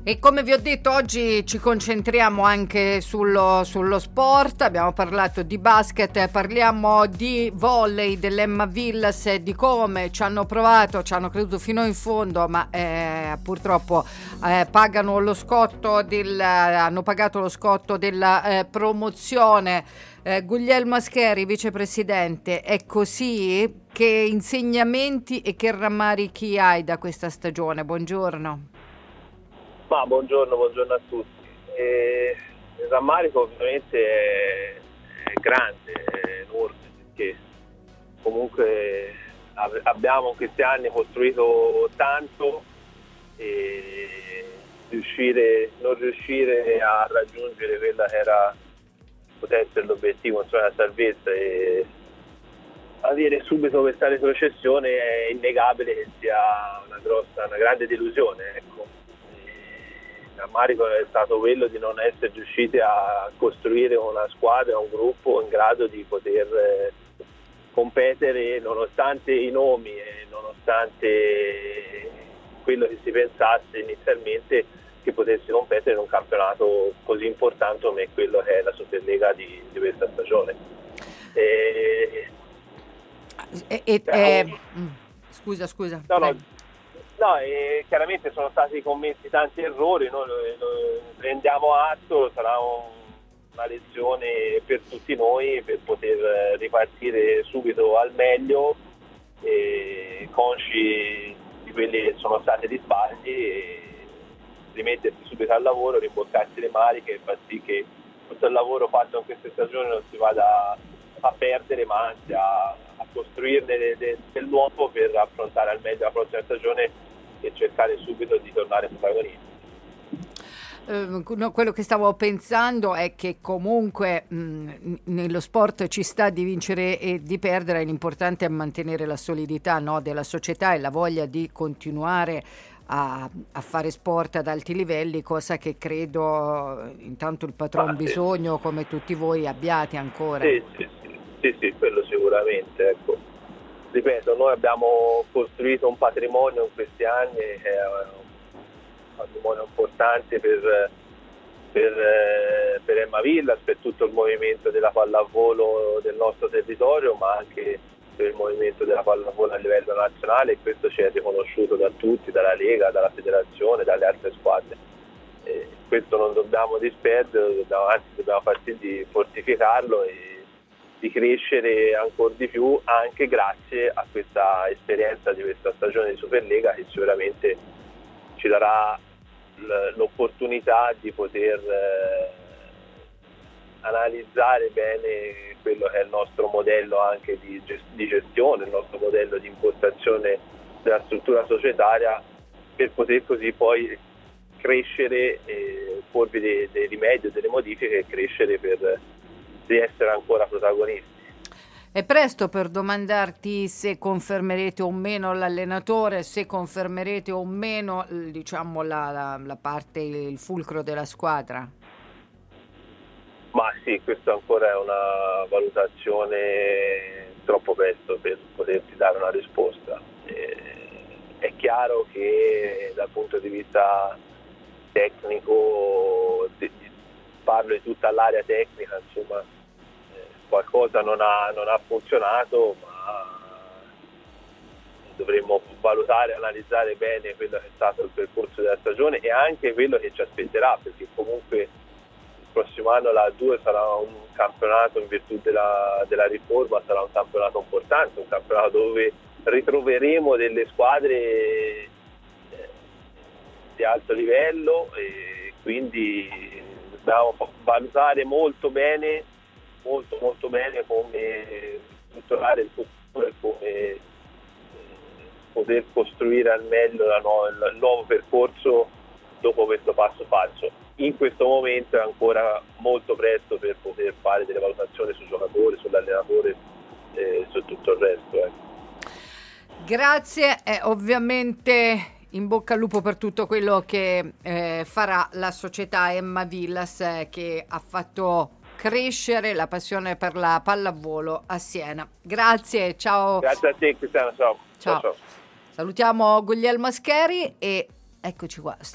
E come vi ho detto, oggi ci concentriamo anche sullo sport. Abbiamo parlato di basket, parliamo di volley dell'Emma Villas e di come ci hanno provato, ci hanno creduto fino in fondo, ma purtroppo hanno pagato lo scotto della promozione. Guglielmo Ascheri, vicepresidente, è così? Che insegnamenti e che rammarichi hai da questa stagione? Buongiorno. Ma buongiorno a tutti. Il rammarico ovviamente è grande, è enorme, perché comunque abbiamo in questi anni costruito tanto e non riuscire a raggiungere quella che era poteva essere l'obiettivo, insomma, la salvezza, e avere subito questa retrocessione è innegabile che sia una grande delusione, ecco. Il rammarico è stato quello di non essere riusciti a costruire una squadra, un gruppo in grado di poter competere nonostante i nomi e nonostante quello che si pensasse inizialmente che potesse competere in un campionato così importante come quello che è la Superlega di questa stagione. Scusa. No, chiaramente sono stati commessi tanti errori, noi prendiamo atto, sarà una lezione per tutti noi per poter ripartire subito al meglio, consci di quelli che sono stati gli sbagli, e rimettersi subito al lavoro, rimboccarsi le maniche e far sì che tutto il lavoro fatto in queste stagioni non si vada a perdere, ma anzi a costruirne del nuovo per affrontare al meglio la prossima stagione e cercare subito di tornare protagonisti. No, quello che stavo pensando è che comunque nello sport ci sta di vincere e di perdere, l'importante è mantenere la solidità, no, della società e la voglia di continuare a fare sport ad alti livelli, cosa che credo intanto il patron bisogno, come tutti voi, abbiate ancora. Sì, quello sicuramente, ecco. Ripeto, noi abbiamo costruito un patrimonio in questi anni che è un patrimonio importante per Emma Villas, per tutto il movimento della pallavolo del nostro territorio, ma anche per il movimento della pallavolo a livello nazionale, e questo ci è riconosciuto da tutti, dalla Lega, dalla Federazione, dalle altre squadre. Questo non dobbiamo disperderlo, anzi dobbiamo far sì di fortificarlo e di crescere ancora di più, anche grazie a questa esperienza di questa stagione di Superlega, che sicuramente ci darà l'opportunità di poter analizzare bene quello che è il nostro modello anche di gestione, il nostro modello di impostazione della struttura societaria, per poter così poi crescere, porvi dei rimedi, delle modifiche, e crescere per di essere ancora protagonisti. È presto per domandarti se confermerete o meno l'allenatore, se confermerete o meno, diciamo, la parte, il fulcro della squadra? Ma sì, questa ancora è una valutazione, troppo presto per poterti dare una risposta. È chiaro che dal punto di vista tecnico, parlo di tutta l'area tecnica, insomma, qualcosa non ha funzionato, ma dovremmo valutare, analizzare bene quello che è stato il percorso della stagione e anche quello che ci aspetterà, perché comunque il prossimo anno la A2 sarà un campionato, in virtù della riforma, sarà un campionato importante, un campionato dove ritroveremo delle squadre di alto livello, e quindi dobbiamo valutare molto bene come strutturare il futuro e come poter costruire al meglio il nuovo percorso dopo questo passo falso. In questo momento è ancora molto presto per poter fare delle valutazioni sul giocatore, sull'allenatore e su tutto il resto. Grazie, ovviamente in bocca al lupo per tutto quello che farà la società Emma Villas, che ha fatto crescere la passione per la pallavolo a Siena. Grazie, ciao. Grazie a te, Cristiano, ciao. Salutiamo Guglielmo Ascheri e eccoci qua.